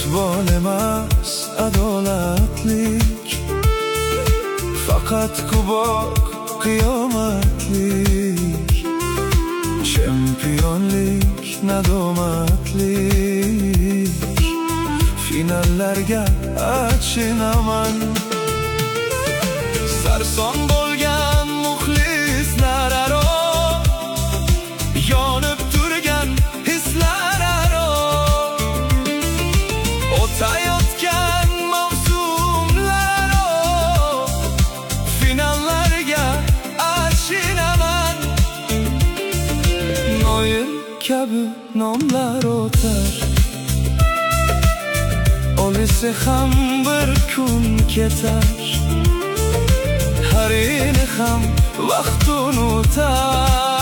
futbol emas adolatlik, faqat kubok qiyomatlik, chempionlik nadomatlik, finallarga achinaman. Sarson bo'lgan muxlislar aro, yonib turgan hislar aro, o'tayotgan mavsumlar aro, finallarga achinaman. Noir kabi nomlar o'tar, olisa ham bir kun ketar, har yili ham vaqt unutar.